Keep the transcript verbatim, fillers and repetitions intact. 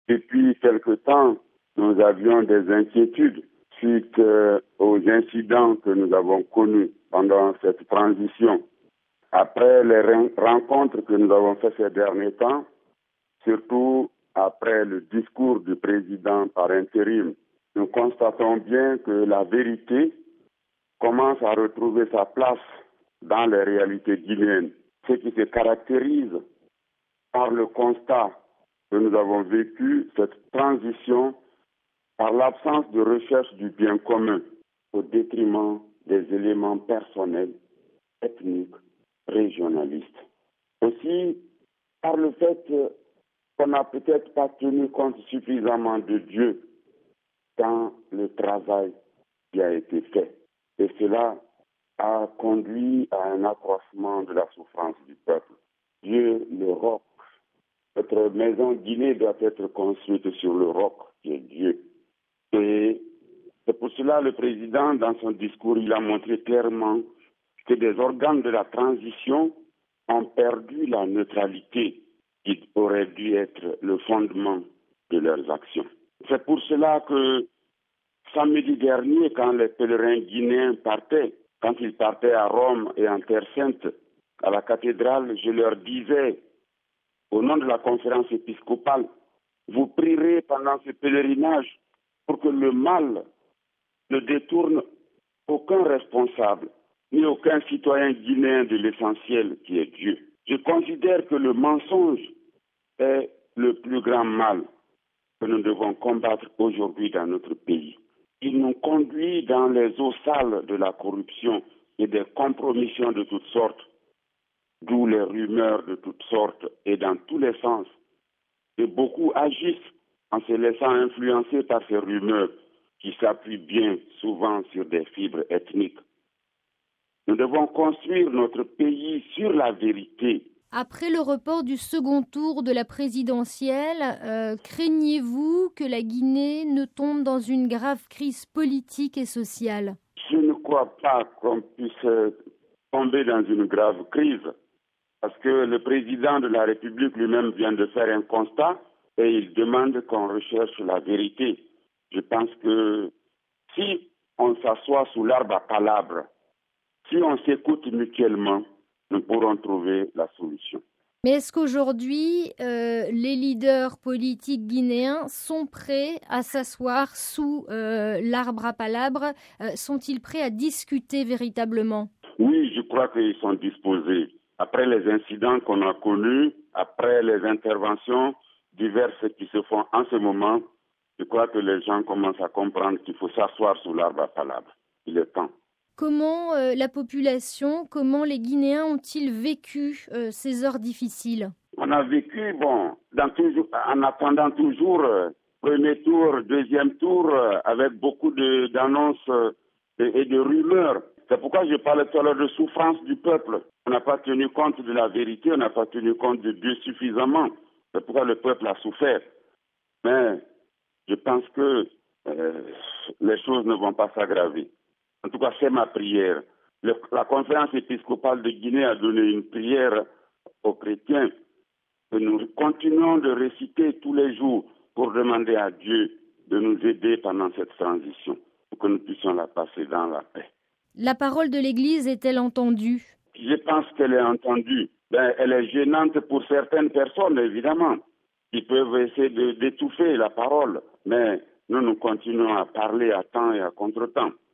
Depuis quelque temps, nous avions des inquiétudes suite euh, aux incidents que nous avons connus pendant cette transition. Après les rencontres que nous avons faites ces derniers temps, surtout après le discours du président par intérim, nous constatons bien que la vérité commence à retrouver sa place dans les réalités guinéennes. Ce qui se caractérise par le constat que nous avons vécu, cette transition, par l'absence de recherche du bien commun au détriment des éléments personnels, ethniques, régionalistes. Aussi, par le fait qu'on n'a peut-être pas tenu compte suffisamment de Dieu dans le travail qui a été fait. Et cela a conduit à un accroissement de la souffrance du peuple. Dieu, le roc. Notre maison Guinée doit être construite sur le roc qui est Dieu. Et c'est pour cela le président, dans son discours, il a montré clairement que des organes de la transition ont perdu la neutralité qui aurait dû être le fondement de leurs actions. C'est pour cela que samedi dernier, quand les pèlerins guinéens partaient, quand ils partaient à Rome et en Terre Sainte, à la cathédrale, je leur disais, au nom de la conférence épiscopale, vous prierez pendant ce pèlerinage pour que le mal ne détourne aucun responsable, ni aucun citoyen guinéen de l'essentiel qui est Dieu. Je considère que le mensonge est le plus grand mal que nous devons combattre aujourd'hui dans notre pays. Il nous conduit dans les eaux sales de la corruption et des compromissions de toutes sortes, d'où les rumeurs de toutes sortes et dans tous les sens. Et beaucoup agissent en se laissant influencer par ces rumeurs qui s'appuient bien souvent sur des fibres ethniques. Nous devons construire notre pays sur la vérité. Après le report du second tour de la présidentielle, euh, craignez-vous que la Guinée ne tombe dans une grave crise politique et sociale? Je ne crois pas qu'on puisse tomber dans une grave crise, parce que le président de la République lui-même vient de faire un constat et il demande qu'on recherche la vérité. Je pense que si on s'assoit sous l'arbre à palabres, si on s'écoute mutuellement, nous pourrons trouver la solution. Mais est-ce qu'aujourd'hui, euh, les leaders politiques guinéens sont prêts à s'asseoir sous euh, l'arbre à palabres? euh, Sont-ils prêts à discuter véritablement? Oui, je crois qu'ils sont disposés. Après les incidents qu'on a connus, après les interventions diverses qui se font en ce moment, je crois que les gens commencent à comprendre qu'il faut s'asseoir sous l'arbre à palabres. Il est temps. Comment euh, la population, comment les Guinéens ont-ils vécu euh, ces heures difficiles? On a vécu, bon, dans toujours, en attendant toujours, euh, premier tour, deuxième tour, euh, avec beaucoup de, d'annonces euh, et, et de rumeurs. C'est pourquoi je parlais tout à l'heure de souffrance du peuple. On n'a pas tenu compte de la vérité, on n'a pas tenu compte de Dieu suffisamment. C'est pourquoi le peuple a souffert. Mais je pense que euh, les choses ne vont pas s'aggraver. En tout cas, c'est ma prière. Le, la conférence épiscopale de Guinée a donné une prière aux chrétiens que nous continuons de réciter tous les jours pour demander à Dieu de nous aider pendant cette transition, pour que nous puissions la passer dans la paix. La parole de l'Église est-elle entendue? Je pense qu'elle est entendue. Ben, elle est gênante pour certaines personnes, évidemment, qui peuvent essayer de, d'étouffer la parole. Mais nous, nous continuons à parler à temps et à contre-temps.